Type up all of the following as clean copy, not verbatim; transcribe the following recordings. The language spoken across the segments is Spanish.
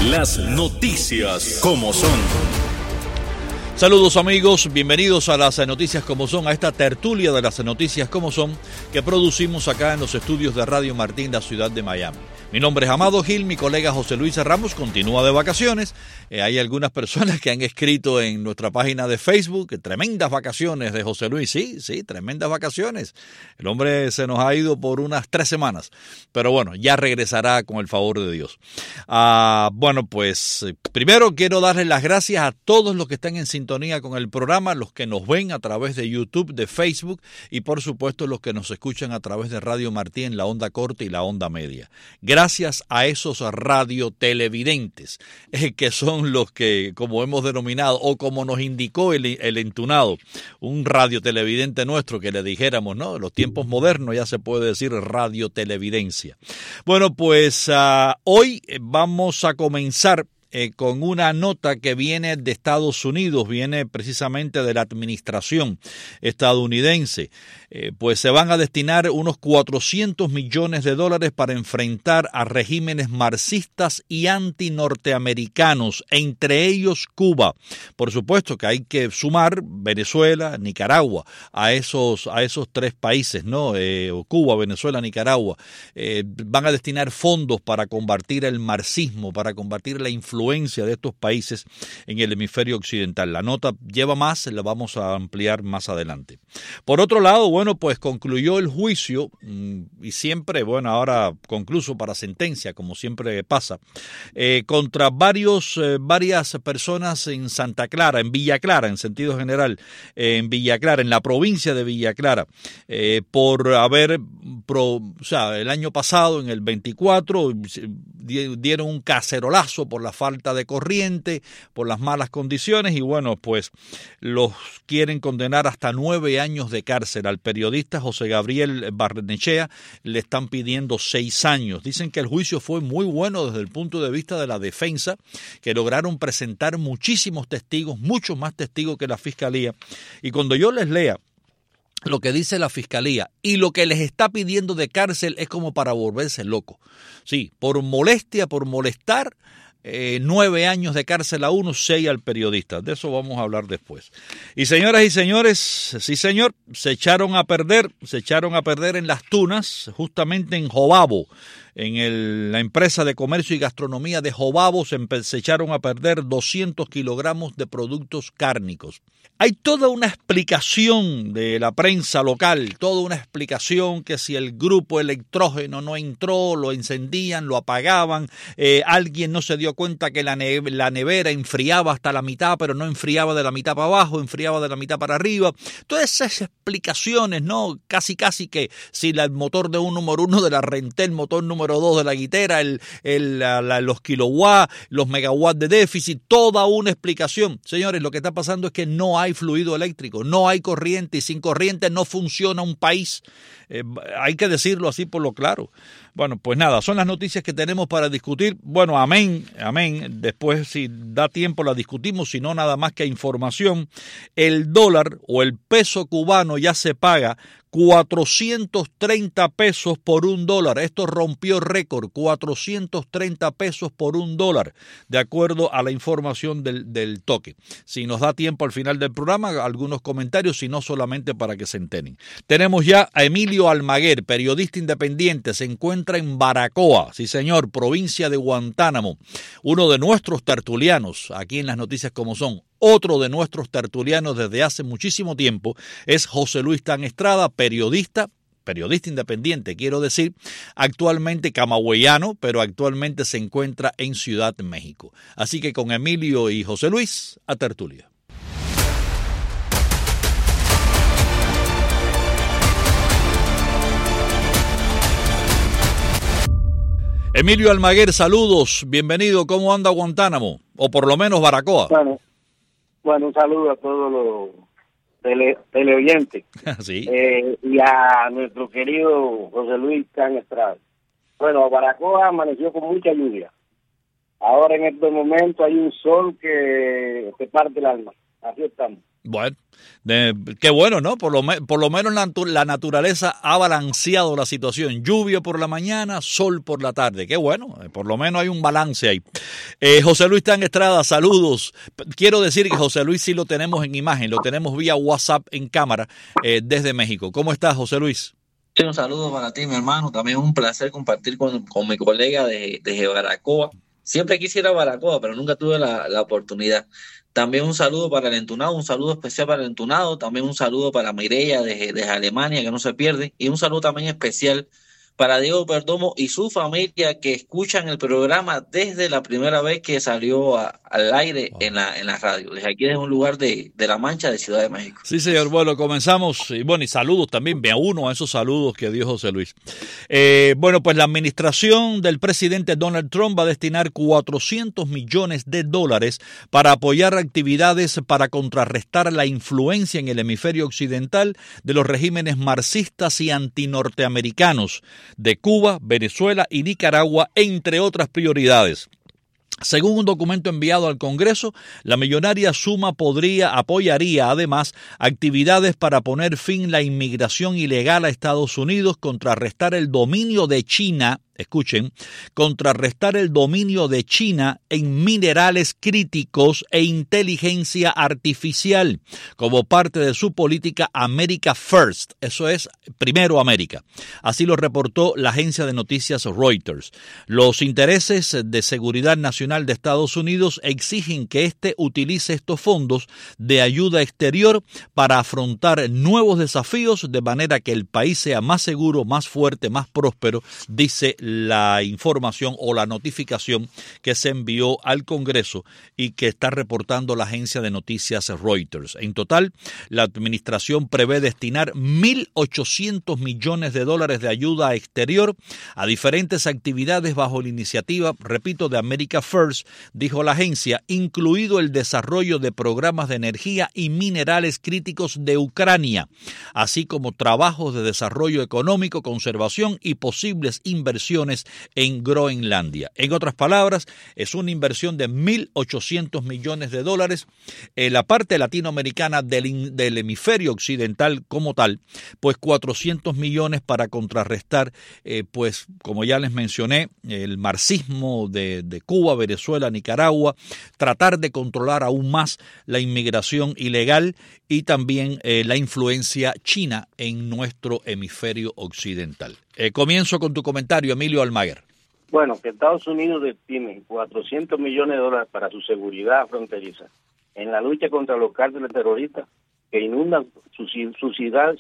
Las noticias como son. Saludos amigos, bienvenidos a las noticias como son, a esta tertulia de las noticias como son que producimos acá en los estudios de Radio Martín, la ciudad de Miami. Mi nombre es Amado Gil, mi colega José Luis Ramos continúa de vacaciones. Hay algunas personas que han escrito en nuestra página de Facebook que tremendas vacaciones de José Luis. Sí, tremendas vacaciones. El hombre se nos ha ido por unas 3 semanas, pero bueno, ya regresará con el favor de Dios. Bueno, pues primero quiero darles las gracias a todos los que están en sintonía con el programa, los que nos ven a través de YouTube, de Facebook y por supuesto los que nos escuchan a través de Radio Martín en la onda corta y la onda media. Gracias a esos radiotelevidentes que son los que, como hemos denominado o como nos indicó el entunado, un radiotelevidente nuestro que le dijéramos, ¿no? En los tiempos modernos ya se puede decir radiotelevidencia. Bueno, pues hoy vamos a comenzar con una nota que viene de Estados Unidos, viene precisamente de la administración estadounidense. Pues se van a destinar unos $400 millones para enfrentar a regímenes marxistas y antinorteamericanos, entre ellos Cuba. Por supuesto que hay que sumar Venezuela, Nicaragua, a esos 3 países, ¿no? Cuba, Venezuela, Nicaragua. Van a destinar fondos para combatir el marxismo, para combatir la influencia de estos países en el hemisferio occidental. La nota lleva más, la vamos a ampliar más adelante. Por otro lado, bueno, pues concluyó el juicio y siempre, bueno, ahora concluso para sentencia, como siempre pasa, contra varias personas en Santa Clara, en Villa Clara, en sentido general, en Villa Clara, en la provincia de Villa Clara, por haber, el año pasado, en el 24, dieron un cacerolazo por la falta de corriente, por las malas condiciones y bueno, pues los quieren condenar hasta 9 años de cárcel. Al periodista José Gabriel Barrenechea le están pidiendo 6 años. Dicen que el juicio fue muy bueno desde el punto de vista de la defensa, que lograron presentar muchísimos testigos, muchos más testigos que la fiscalía. Y cuando yo les lea lo que dice la fiscalía y lo que les está pidiendo de cárcel es como para volverse loco. Sí, por molestia, por molestar, 9 años de cárcel a uno, 6 al periodista. De eso vamos a hablar después. Y señoras y señores, sí señor, se echaron a perder en Las Tunas, justamente en Jobabo. En la empresa de comercio y gastronomía de Jobabo se echaron a perder 200 kilogramos de productos cárnicos. Hay toda una explicación de la prensa local, toda una explicación que si el grupo electrógeno no entró, lo encendían, lo apagaban, alguien no se dio cuenta que la nevera enfriaba hasta la mitad, pero no enfriaba de la mitad para abajo, enfriaba de la mitad para arriba. Todas esas explicaciones, ¿no? Casi que si el motor de un número 1 de la Rentel, motor número 2 de la Guitera, los kilowatts, los megawatts de déficit, toda una explicación. Señores, lo que está pasando es que no hay fluido eléctrico, no hay corriente y sin corriente no funciona un país. Hay que decirlo así por lo claro. Bueno, pues nada, son las noticias que tenemos para discutir. Bueno, amén. Después, si da tiempo, la discutimos, si no, nada más que información. El dólar o el peso cubano ya se paga 430 pesos por $1. Esto rompió récord, 430 pesos por $1, de acuerdo a la información del toque. Si nos da tiempo al final del programa, algunos comentarios, si no solamente para que se enteren. Tenemos ya a Emilio Almaguer, periodista independiente, se encuentra en Baracoa, sí señor, provincia de Guantánamo, uno de nuestros tertulianos, aquí en las noticias como son. Otro de nuestros tertulianos desde hace muchísimo tiempo es José Luis Tan Estrada, periodista independiente, quiero decir, actualmente camagüeyano, pero actualmente se encuentra en Ciudad de México. Así que con Emilio y José Luis, a tertulia. Emilio Almaguer, saludos, bienvenido, ¿cómo anda Guantánamo? O por lo menos Baracoa. Bueno, un saludo a todos los teleoyentes. Sí. Y a nuestro querido José Luis Tan Estrada. Bueno, Baracoa amaneció con mucha lluvia. Ahora en este momento hay un sol que te parte el alma. Así estamos. Bueno, qué bueno, ¿no? Por lo menos la naturaleza ha balanceado la situación. Lluvia por la mañana, sol por la tarde. Qué bueno, por lo menos hay un balance ahí. José Luis Tan Estrada, saludos. Quiero decir que José Luis sí lo tenemos en imagen, lo tenemos vía WhatsApp en cámara desde México. ¿Cómo estás, José Luis? Sí, un saludo para ti, mi hermano. También es un placer compartir con mi colega de Baracoa. Siempre quisiera Baracoa, pero nunca tuve la oportunidad. También un saludo para el Entunado, un saludo especial para el Entunado. También un saludo para Mireya desde Alemania, que no se pierde. Y un saludo también especial para Diego Perdomo y su familia, que escuchan el programa desde la primera vez que salió al aire en la radio. Desde aquí, desde un lugar de La Mancha, de Ciudad de México. Sí, señor. Bueno, comenzamos. Y bueno, y saludos también. Me uno a esos saludos que dio José Luis. Bueno, pues la administración del presidente Donald Trump va a destinar $400 millones para apoyar actividades para contrarrestar la influencia en el hemisferio occidental de los regímenes marxistas y antinorteamericanos de Cuba, Venezuela y Nicaragua, entre otras prioridades. Según un documento enviado al Congreso, la millonaria suma apoyaría además actividades para poner fin a la inmigración ilegal a Estados Unidos, contrarrestar el dominio de China, contrarrestar el dominio de China en minerales críticos e inteligencia artificial, como parte de su política America First, eso es, primero América. Así lo reportó la agencia de noticias Reuters. Los intereses de seguridad nacional de Estados Unidos exigen que éste utilice estos fondos de ayuda exterior para afrontar nuevos desafíos de manera que el país sea más seguro, más fuerte, más próspero, dice la información o la notificación que se envió al Congreso y que está reportando la agencia de noticias Reuters. En total, la administración prevé destinar $1.800 millones de ayuda exterior a diferentes actividades bajo la iniciativa, repito, de America First, dijo la agencia, incluido el desarrollo de programas de energía y minerales críticos de Ucrania, así como trabajos de desarrollo económico, conservación y posibles inversiones en Groenlandia. En otras palabras, es una inversión de $1.800 millones. La parte latinoamericana del hemisferio occidental como tal, pues 400 millones para contrarrestar, pues como ya les mencioné, el marxismo de Cuba, Venezuela, Nicaragua, tratar de controlar aún más la inmigración ilegal y también la influencia china en nuestro hemisferio occidental. Comienzo con tu comentario, Emilio Almaguer. Bueno, que Estados Unidos destine $400 millones para su seguridad fronteriza en la lucha contra los cárteles terroristas que inundan su ciudad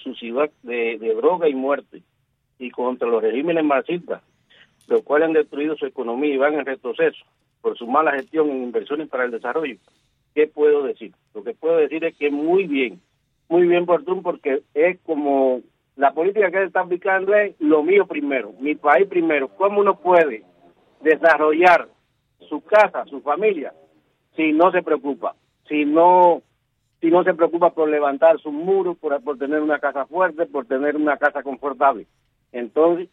de droga y muerte, y contra los regímenes marxistas, los cuales han destruido su economía y van en retroceso por su mala gestión en inversiones para el desarrollo. ¿Qué puedo decir? Lo que puedo decir es que muy bien por Trump, porque es como la política que él está aplicando es lo mío primero, mi país primero. ¿Cómo uno puede desarrollar su casa, su familia, si no se preocupa? Si no se preocupa por levantar sus muros, por tener una casa fuerte, por tener una casa confortable. Entonces,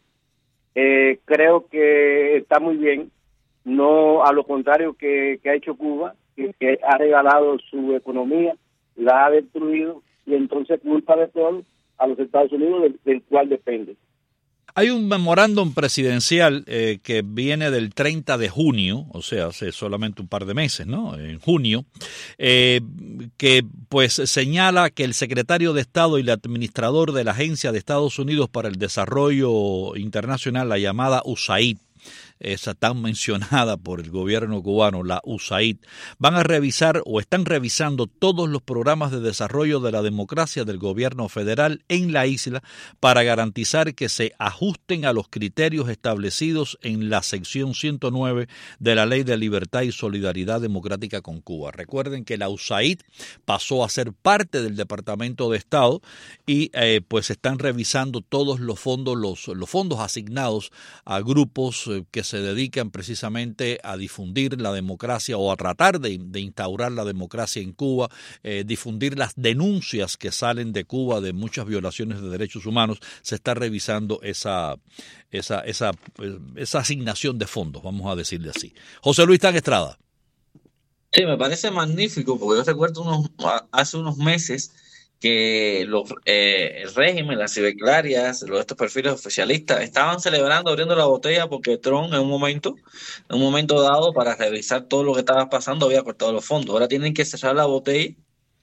creo que está muy bien, no a lo contrario que ha hecho Cuba, que ha regalado su economía, la ha destruido, y entonces culpa de todo a los Estados Unidos, del cual depende. Hay un memorándum presidencial que viene del 30 de junio, o sea, hace solamente un par de meses, ¿no? En junio, que pues señala que el secretario de Estado y el administrador de la Agencia de Estados Unidos para el Desarrollo Internacional, la llamada USAID, esa tan mencionada por el gobierno cubano, la USAID, van a revisar o están revisando todos los programas de desarrollo de la democracia del gobierno federal en la isla para garantizar que se ajusten a los criterios establecidos en la sección 109 de la Ley de Libertad y Solidaridad Democrática con Cuba. Recuerden que la USAID pasó a ser parte del Departamento de Estado y pues están revisando todos los fondos, los fondos asignados a grupos que se dedican precisamente a difundir la democracia o a tratar de instaurar la democracia en Cuba, difundir las denuncias que salen de Cuba de muchas violaciones de derechos humanos. Se está revisando esa asignación de fondos, vamos a decirle así. José Luis Tan Estrada. Sí, me parece magnífico, porque yo recuerdo hace unos meses que el régimen, las ciberclarias, estos perfiles oficialistas estaban celebrando, abriendo la botella porque Trump en un momento dado, para revisar todo lo que estaba pasando, había cortado los fondos. Ahora tienen que cerrar la botella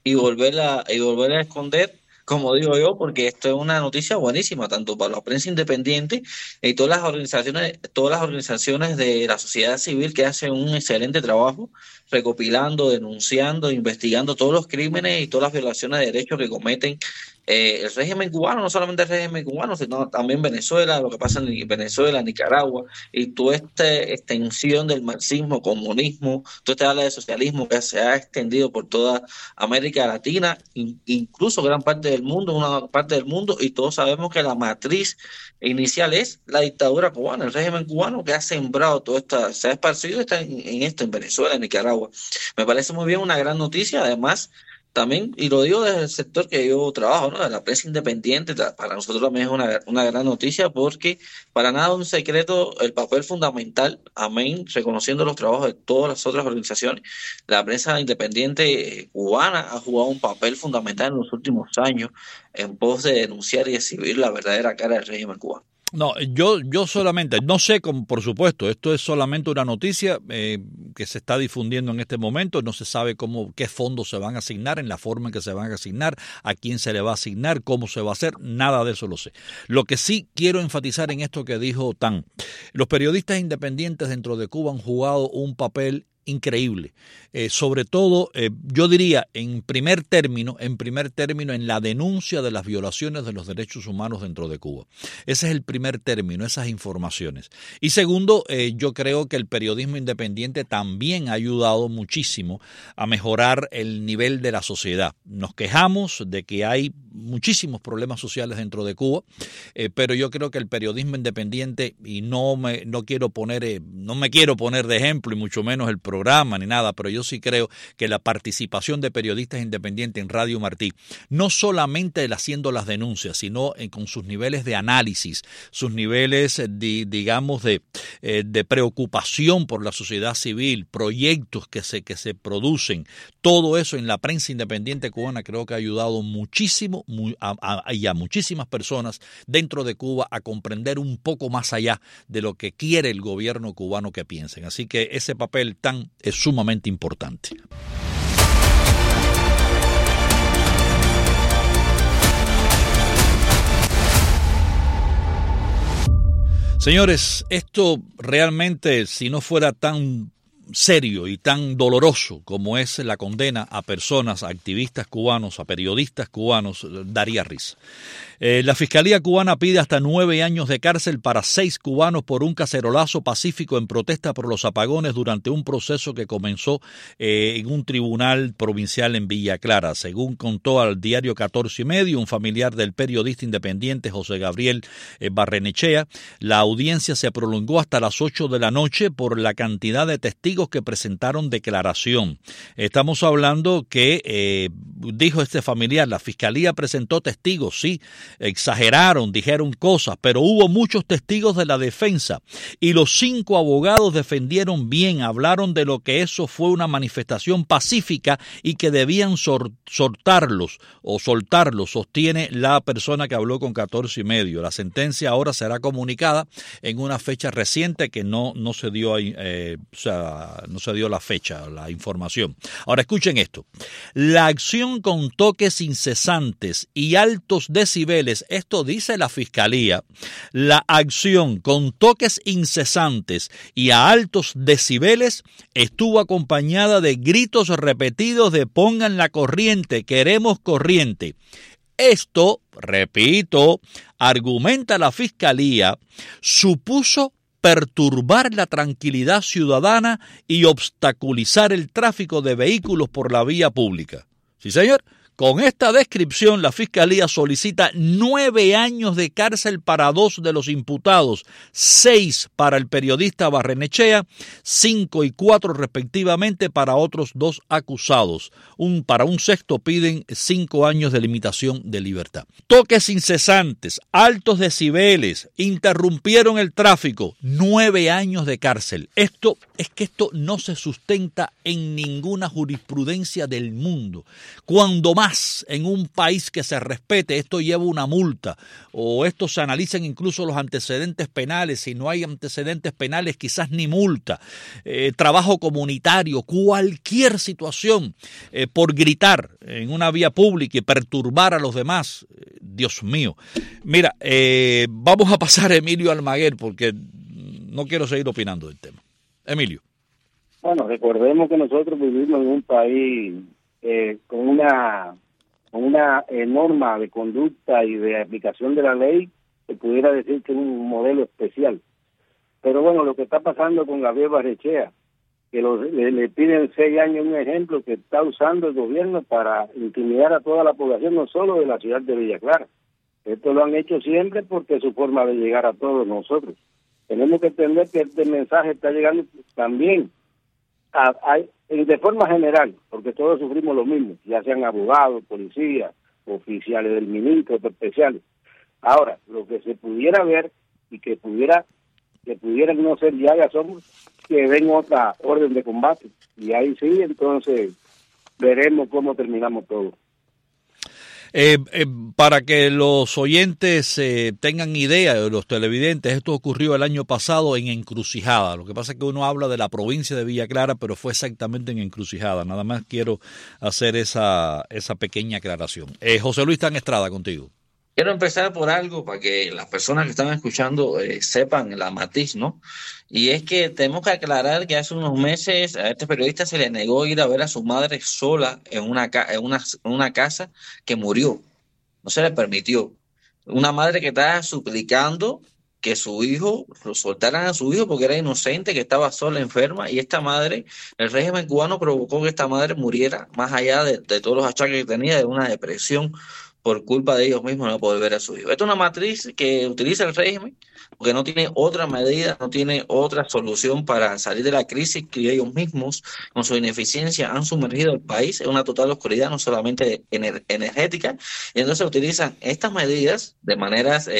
y volverla a esconder, como digo yo, porque esto es una noticia buenísima, tanto para la prensa independiente y todas las organizaciones de la sociedad civil que hacen un excelente trabajo recopilando, denunciando, investigando todos los crímenes y todas las violaciones de derechos que cometen el régimen cubano, no solamente el régimen cubano, sino también Venezuela, lo que pasa en Venezuela, Nicaragua, y toda esta extensión del marxismo, comunismo, toda esta ala de socialismo que se ha extendido por toda América Latina, incluso gran parte del mundo, una parte del mundo, y todos sabemos que la matriz inicial es la dictadura cubana, el régimen cubano que ha sembrado toda esta, se ha esparcido en Venezuela, en Nicaragua. Me parece muy bien, una gran noticia, además. También, y lo digo desde el sector que yo trabajo, ¿no? De la prensa independiente, para nosotros también es una gran noticia porque para nada un secreto el papel fundamental, amén, reconociendo los trabajos de todas las otras organizaciones. La prensa independiente cubana ha jugado un papel fundamental en los últimos años en pos de denunciar y exhibir la verdadera cara del régimen cubano. No, yo solamente, no sé cómo, por supuesto, esto es solamente una noticia que se está difundiendo en este momento, no se sabe qué fondos se van a asignar, en la forma en que se van a asignar, a quién se le va a asignar, cómo se va a hacer, nada de eso lo sé. Lo que sí quiero enfatizar en esto que dijo Tan, los periodistas independientes dentro de Cuba han jugado un papel increíble, sobre todo yo diría en primer término en la denuncia de las violaciones de los derechos humanos dentro de Cuba. Ese es el primer término, esas informaciones. Y segundo, yo creo que el periodismo independiente también ha ayudado muchísimo a mejorar el nivel de la sociedad. Nos quejamos de que hay muchísimos problemas sociales dentro de Cuba, pero yo creo que el periodismo independiente, y no me quiero poner de ejemplo, y mucho menos el programa ni nada, pero yo sí creo que la participación de periodistas independientes en Radio Martí, no solamente haciendo las denuncias, sino con sus niveles de análisis, sus niveles, digamos, de preocupación por la sociedad civil, proyectos que se producen, todo eso en la prensa independiente cubana creo que ha ayudado muchísimo y a muchísimas personas dentro de Cuba a comprender un poco más allá de lo que quiere el gobierno cubano que piensen. Así que ese papel es sumamente importante. Señores, esto realmente, si no fuera tan serio y tan doloroso como es la condena a personas, a activistas cubanos, a periodistas cubanos, daría risa. La Fiscalía cubana pide hasta 9 años de cárcel para 6 cubanos por un cacerolazo pacífico en protesta por los apagones durante un proceso que comenzó en un tribunal provincial en Villa Clara. Según contó al diario 14 y medio, un familiar del periodista independiente José Gabriel Barrenechea, la audiencia se prolongó hasta las 8 de la noche por la cantidad de testigos que presentaron declaración. Estamos hablando que, dijo este familiar, la Fiscalía presentó testigos, sí, exageraron, dijeron cosas, pero hubo muchos testigos de la defensa y los 5 abogados defendieron bien, hablaron de lo que eso fue una manifestación pacífica y que debían soltarlos, sostiene la persona que habló con 14 y medio. La sentencia ahora será comunicada en una fecha reciente que no se dio no se dio la fecha, la información. Ahora escuchen esto. La acción con toques incesantes y altos decibeles, esto dice la Fiscalía, la acción con toques incesantes y a altos decibeles estuvo acompañada de gritos repetidos de pongan la corriente, queremos corriente. Esto, repito, argumenta la Fiscalía, supuso perturbar la tranquilidad ciudadana y obstaculizar el tráfico de vehículos por la vía pública. ¿Sí, señor? Con esta descripción, la Fiscalía solicita 9 años de cárcel para 2 de los imputados, 6 para el periodista Barrenechea, 5 y 4 respectivamente para otros 2 acusados. Para un sexto piden 5 años de limitación de libertad. Toques incesantes, altos decibeles, interrumpieron el tráfico, 9 años de cárcel. Esto es que esto no se sustenta en ninguna jurisprudencia del mundo. Cuando más en un país que se respete, esto lleva una multa, o esto se analizan incluso los antecedentes penales. Si no hay antecedentes penales, quizás ni multa. Trabajo comunitario, cualquier situación por gritar en una vía pública y perturbar a los demás. Dios mío. Mira, vamos a pasar a Emilio Almaguer porque no quiero seguir opinando del tema. Emilio. Bueno, recordemos que nosotros vivimos en un país con una norma de conducta y de aplicación de la ley que pudiera decir que es un modelo especial. Pero bueno, lo que está pasando con Gabriel Barrechea, que le piden 6 años, un ejemplo que está usando el gobierno para intimidar a toda la población, no solo de la ciudad de Villa Clara. Esto lo han hecho siempre porque es su forma de llegar a todos nosotros. Tenemos que entender que este mensaje está llegando también de forma general, porque todos sufrimos lo mismo, ya sean abogados, policías, oficiales del ministro, especiales. Ahora, lo que se pudiera ver y que pudiera no ser ya somos que den otra orden de combate, y ahí sí, entonces veremos cómo terminamos todo. Para que los oyentes tengan idea, los televidentes, esto ocurrió el año pasado en Encrucijada. Lo que pasa es que uno habla de la provincia de Villa Clara, pero fue exactamente en Encrucijada. Nada más quiero hacer esa pequeña aclaración. José Luis Tan Estrada, contigo. Quiero empezar por algo para que las personas que están escuchando sepan la matiz, ¿no? Y es que tenemos que aclarar que hace unos meses a este periodista se le negó ir a ver a su madre sola en una casa que murió. No se le permitió. Una madre que estaba suplicando que su hijo, lo soltaran a su hijo porque era inocente, que estaba sola, enferma, y esta madre, el régimen cubano provocó que esta madre muriera, más allá de todos los achaques que tenía, de una depresión por culpa de ellos mismos no poder ver a su hijo. Esta es una matriz que utiliza el régimen porque no tiene otra medida, no tiene otra solución para salir de la crisis que ellos mismos, con su ineficiencia, han sumergido al país en una total oscuridad, no solamente energética, y entonces utilizan estas medidas de maneras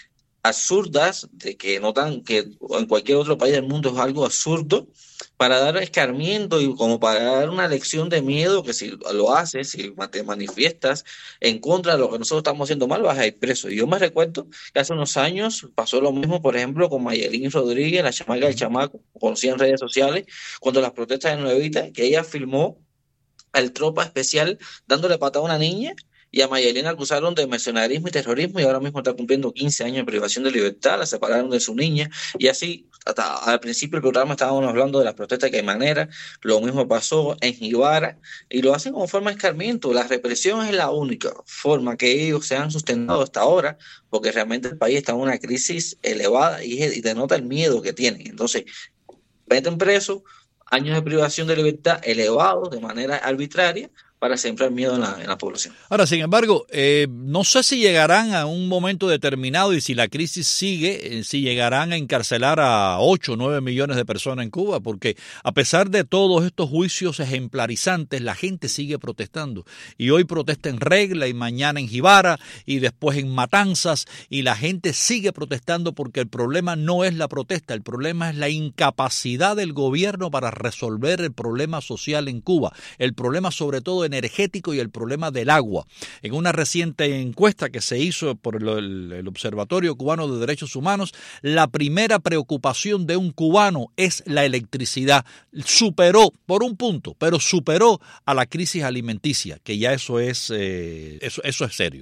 absurdas, de que notan que en cualquier otro país del mundo es algo absurdo, para dar escarmiento y como para dar una lección de miedo que si lo haces, si te manifiestas en contra de lo que nosotros estamos haciendo mal, vas a ir preso. Y yo me recuerdo que hace unos años pasó lo mismo, por ejemplo, con Mayelín Rodríguez, la chamaca del chamaco, conocida en redes sociales, cuando las protestas de Nuevita, que ella filmó al tropa especial dándole patada a una niña, y a Mayelín acusaron de mercenarismo y terrorismo y ahora mismo está cumpliendo 15 años de privación de libertad, la separaron de su niña y así, hasta al principio del programa estábamos hablando de las protestas de Caimanera, lo mismo pasó en Jibara y lo hacen como forma de escarmiento. La represión es la única forma que ellos se han sustentado hasta ahora porque realmente el país está en una crisis elevada y denota el miedo que tienen. Entonces, meten preso, años de privación de libertad elevados de manera arbitraria, para sembrar miedo en la población. Ahora, sin embargo, no sé si llegarán a un momento determinado y si la crisis sigue, si llegarán a encarcelar a 8 o 9 millones de personas en Cuba, porque a pesar de todos estos juicios ejemplarizantes, la gente sigue protestando. Y hoy protesta en Regla y mañana en Jibara y después en Matanzas y la gente sigue protestando porque el problema no es la protesta, el problema es la incapacidad del gobierno para resolver el problema social en Cuba, el problema sobre todo energético y el problema del agua. En una reciente encuesta que se hizo por el Observatorio Cubano de Derechos Humanos, la primera preocupación de un cubano es la electricidad. Superó por un punto, pero superó a la crisis alimenticia, que ya eso es serio.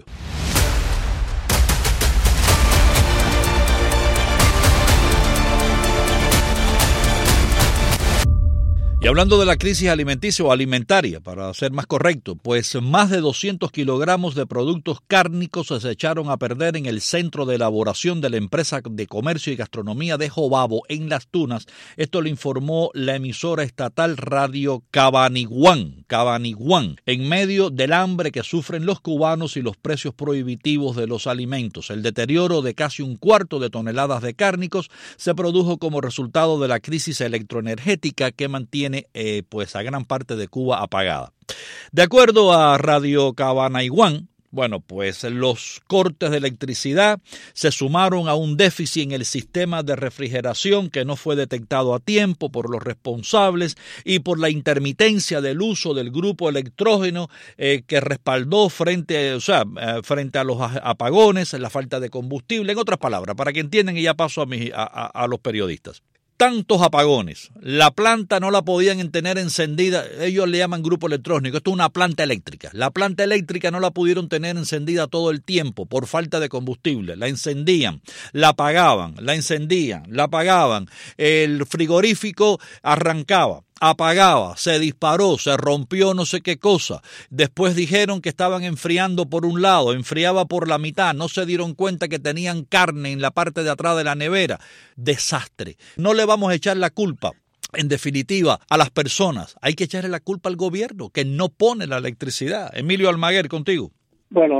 Y hablando de la crisis alimenticia o alimentaria, para ser más correcto, pues más de 200 kilogramos de productos cárnicos se echaron a perder en el centro de elaboración de la empresa de comercio y gastronomía de Jobabo, en Las Tunas. Esto lo informó la emisora estatal Radio Cabaniguán, en medio del hambre que sufren los cubanos y los precios prohibitivos de los alimentos. El deterioro de casi 1/4 de toneladas de cárnicos se produjo como resultado de la crisis electroenergética que mantiene pues a gran parte de Cuba apagada. De acuerdo a Radio Cabaniguán, Bueno, pues los cortes de electricidad se sumaron a un déficit en el sistema de refrigeración que no fue detectado a tiempo por los responsables y por la intermitencia del uso del grupo electrógeno que respaldó frente a los apagones, la falta de combustible. En otras palabras, para que entiendan, y ya paso a los periodistas. Tantos apagones, la planta no la podían tener encendida, ellos le llaman grupo electrónico, esto es una planta eléctrica. La planta eléctrica no la pudieron tener encendida todo el tiempo por falta de combustible, la encendían, la apagaban, la encendían, la apagaban, el frigorífico arrancaba, apagaba, se disparó, se rompió no sé qué cosa. Después dijeron que estaban enfriando por un lado, enfriaba por la mitad, no se dieron cuenta que tenían carne en la parte de atrás de la nevera. Desastre. No le vamos a echar la culpa, en definitiva, a las personas. Hay que echarle la culpa al gobierno, que no pone la electricidad. Emilio Almaguer, contigo. Bueno,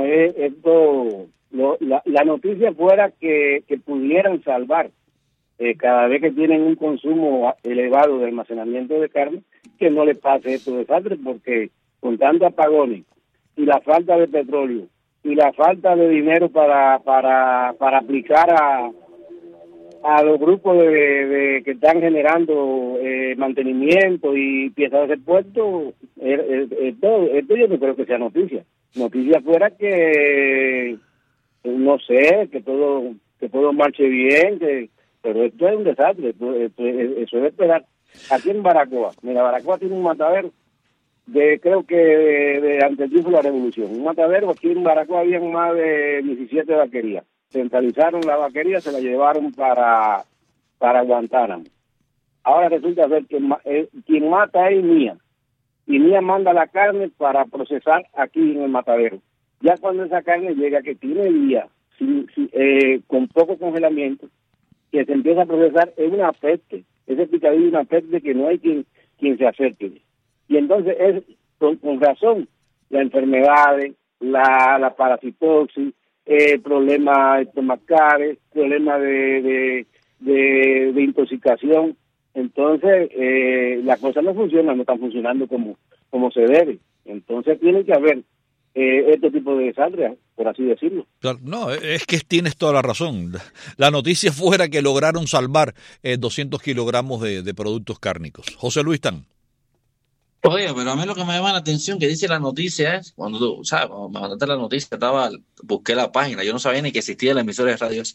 la noticia fuera que pudieran salvar cada vez que tienen un consumo elevado de almacenamiento de carne, que no les pase estos desastres, porque con tantos apagones y la falta de petróleo y la falta de dinero para aplicar a los grupos de que están generando mantenimiento y piezas de repuesto, esto yo no creo que sea noticia. Noticia fuera que, no sé, que todo marche bien, pero esto es un desastre, eso es esperar. Aquí en Baracoa, mira, Baracoa tiene un matadero creo que de antes de la revolución, un matadero. Aquí en Baracoa habían más de 17 vaquerías, centralizaron la vaquería, se la llevaron para Guantánamo. Ahora resulta ser que quien mata es Mía, y Mía manda la carne para procesar aquí en el matadero. Ya cuando esa carne llega, que tiene día con poco congelamiento, que se empieza a procesar, es una peste, ese picadillo es una peste que no hay quien se acerque. Y entonces es con razón las enfermedades, la parasitosis, problemas estomacales, problemas de intoxicación. Entonces las cosas no funcionan, no están funcionando como se debe. Entonces tiene que haber este tipo de desastres, por así decirlo. No, es que tienes toda la razón. La noticia fuera que lograron salvar 200 kilogramos de productos cárnicos. José Luis Tan. Oye, pero a mí lo que me llama la atención que dice la noticia es, cuando me mandaste la noticia, busqué la página, yo no sabía ni que existía la emisora de radios.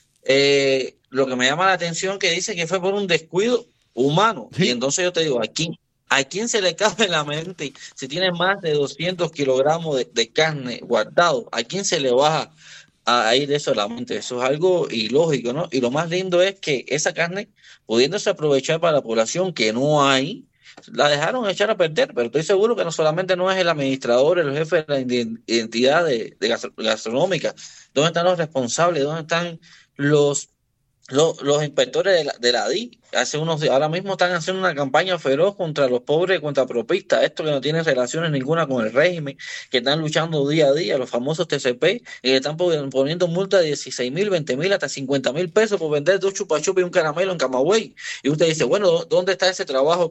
Lo que me llama la atención que dice que fue por un descuido humano. Sí. Y entonces yo te digo, ¿a quién se le cabe en la mente si tiene más de 200 kilogramos de carne guardado? ¿A quién se le baja a ir eso a la mente? Eso es algo ilógico, ¿no? Y lo más lindo es que esa carne, pudiéndose aprovechar para la población que no hay, la dejaron echar a perder. Pero estoy seguro que no solamente no es el administrador, el jefe de la identidad de gastronómica. ¿Dónde están los responsables? ¿Dónde están los inspectores de la DI? Ahora mismo están haciendo una campaña feroz contra los pobres contrapropistas, estos que no tienen relaciones ninguna con el régimen, que están luchando día a día, los famosos TCP, y le están poniendo multa de 16,000, 20,000, hasta 50,000 pesos por vender 2 chupa chups y un caramelo en Camagüey. Y usted dice, bueno, ¿dónde está ese trabajo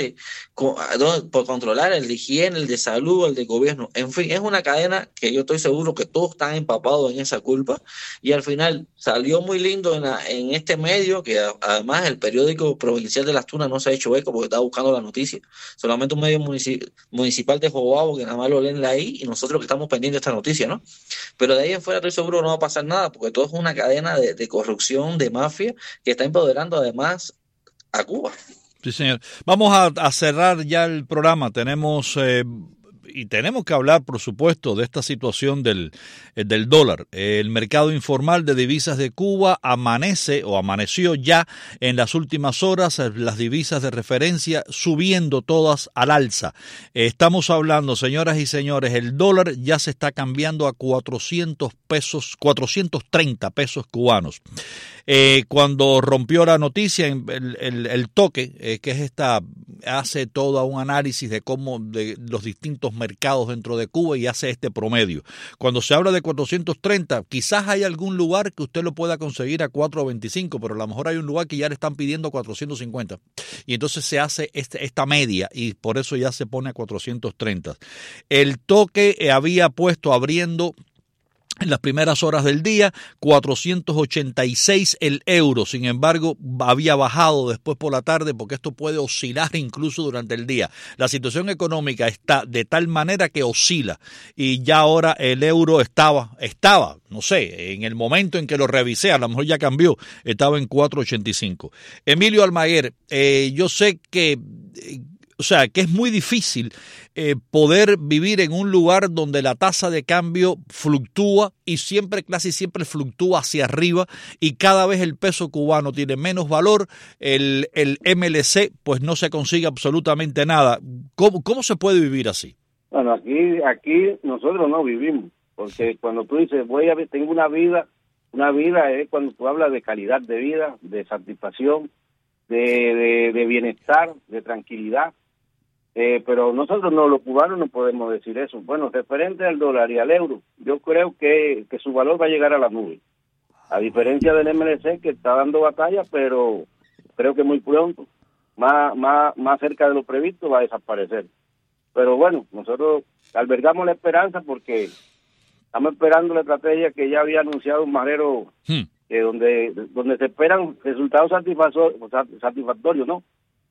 por controlar el de higiene, el de salud, el de gobierno? En fin, es una cadena que yo estoy seguro que todos están empapados en esa culpa, y al final salió muy lindo en este medio, que además el periódico provincial de Las Tunas no se ha hecho eco porque estaba buscando la noticia, solamente un medio municipal de Jobabo que nada más lo leen ahí, y nosotros que estamos pendientes de esta noticia, ¿no? Pero de ahí en fuera estoy seguro que no va a pasar nada, porque todo es una cadena de corrupción, de mafia, que está empoderando además a Cuba. Sí, señor. Vamos a cerrar ya el programa. Tenemos que hablar, por supuesto, de esta situación del dólar. El mercado informal de divisas de Cuba amaneció ya en las últimas horas, las divisas de referencia subiendo todas al alza. Estamos hablando, señoras y señores, el dólar ya se está cambiando a 430 pesos cubanos. Cuando rompió la noticia, el toque, que es hace todo un análisis de los distintos mercados dentro de Cuba y hace este promedio. Cuando se habla de 430, quizás hay algún lugar que usted lo pueda conseguir a 4.25, pero a lo mejor hay un lugar que ya le están pidiendo 450. Y entonces se hace esta media y por eso ya se pone a 430. El toque había puesto abriendo en las primeras horas del día 486 el euro. Sin embargo, había bajado después por la tarde porque esto puede oscilar incluso durante el día. La situación económica está de tal manera que oscila y ya ahora el euro estaba, no sé, en el momento en que lo revisé, a lo mejor ya cambió, estaba en 4.85. Emilio Almaguer, yo sé que es muy difícil poder vivir en un lugar donde la tasa de cambio fluctúa y casi siempre fluctúa hacia arriba y cada vez el peso cubano tiene menos valor, el MLC pues no se consigue absolutamente nada. ¿Cómo se puede vivir así? Bueno, aquí nosotros no vivimos, porque cuando tú dices tengo una vida es cuando tú hablas de calidad de vida, de satisfacción, de bienestar, de tranquilidad. Pero nosotros los cubanos no podemos decir eso. Bueno, referente al dólar y al euro, yo creo que su valor va a llegar a la nube. A diferencia del MLC, que está dando batalla, pero creo que muy pronto, más cerca de lo previsto, va a desaparecer. Pero bueno, nosotros albergamos la esperanza porque estamos esperando la estrategia que ya había anunciado un Marrero, donde se esperan resultados satisfactorios, ¿no?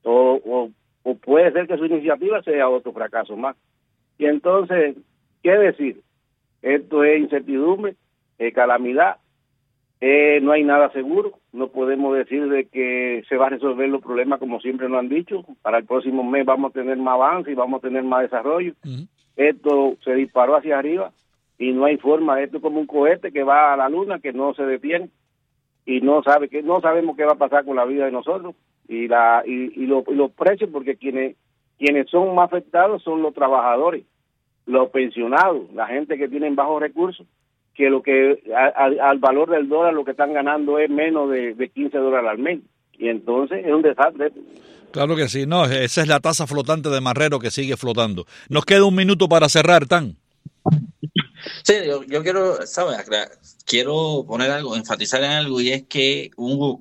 O puede ser que su iniciativa sea otro fracaso más. Y entonces, ¿qué decir? Esto es incertidumbre, calamidad, no hay nada seguro, no podemos decir de que se va a resolver los problemas como siempre nos han dicho, para el próximo mes vamos a tener más avance y vamos a tener más desarrollo. Esto se disparó hacia arriba y no hay forma, esto es como un cohete que va a la luna, que no se detiene y no sabemos qué va a pasar con la vida de nosotros. Y los precios, porque quienes son más afectados son los trabajadores, los pensionados, la gente que tienen bajos recursos, que al valor del dólar lo que están ganando es menos de $15 al mes. Y entonces es un desastre. Claro que sí, no, esa es la tasa flotante de Marrero que sigue flotando. Nos queda un minuto para cerrar, Tan. Sí, yo quiero poner algo, enfatizar en algo, y es que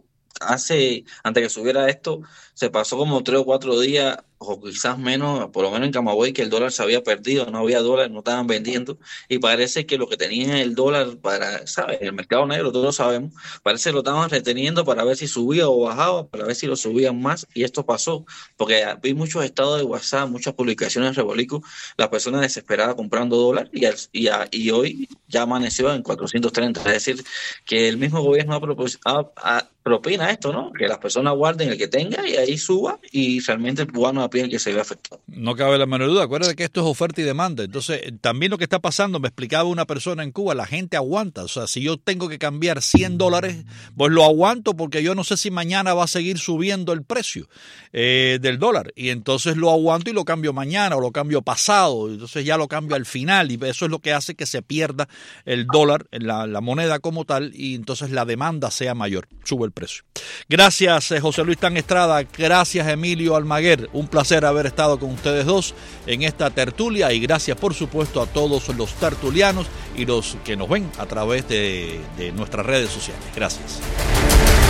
antes que subiera esto, se pasó como 3 o 4 días, o quizás menos, por lo menos en Camagüey, que el dólar se había perdido, no había dólar, no estaban vendiendo, y parece que lo que tenían el dólar para, ¿sabes? El mercado negro, todos lo sabemos, parece que lo estaban reteniendo para ver si subía o bajaba, para ver si lo subían más, y esto pasó, porque vi muchos estados de WhatsApp, muchas publicaciones de Revolution, las personas desesperadas comprando dólar, y hoy ya amaneció en 430, es decir, que el mismo gobierno propina esto, ¿no? Que las personas guarden el que tenga y ahí suba, y realmente el cubano a pie el que se ve afectado. No cabe la menor duda. Acuérdate que esto es oferta y demanda. Entonces, también lo que está pasando, me explicaba una persona en Cuba, la gente aguanta. O sea, si yo tengo que cambiar $100, pues lo aguanto porque yo no sé si mañana va a seguir subiendo el precio del dólar. Y entonces lo aguanto y lo cambio mañana o lo cambio pasado. Entonces ya lo cambio al final y eso es lo que hace que se pierda el dólar, la moneda como tal, y entonces la demanda sea mayor, sube el precio. Gracias, José Luis Tan Estrada. Gracias, Emilio Almaguer. Un placer haber estado con ustedes dos en esta tertulia, y gracias por supuesto a todos los tertulianos y los que nos ven a través de nuestras redes sociales. Gracias.